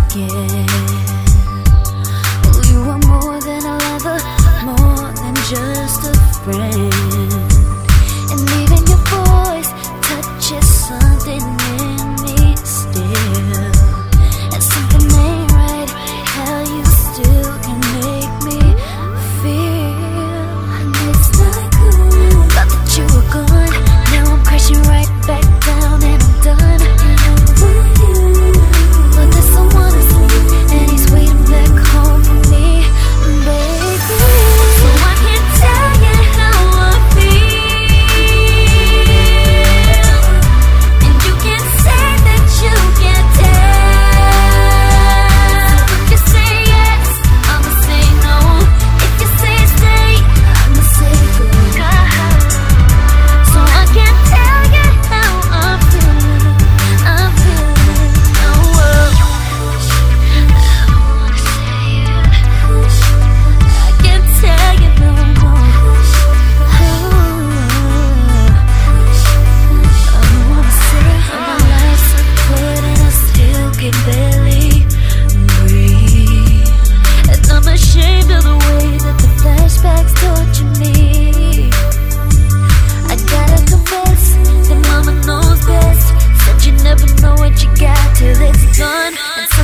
again. Oh, you are more than a lover, more than just a friend. And even your voice touches something in me still. And something ain't right, how you still can make me feel. And it's not cool. Thought that you were gone, now I'm crashing right back down and I'm done. But there's someone asleep and he's waiting back home for me, baby. So I can tell you how I feel, and you can say that you can't tell. If you say yes, I'ma say no. If you say stay, I'ma say go. So I can tell you how I'm feeling. I'm feeling. Oh, I can't tell you no more. I don't wanna say my life's so good and I still can barely breathe. And I'm ashamed of the way that the flashbacks torture me. I gotta confess that mama knows best. Said you never know what you got till it's gone. And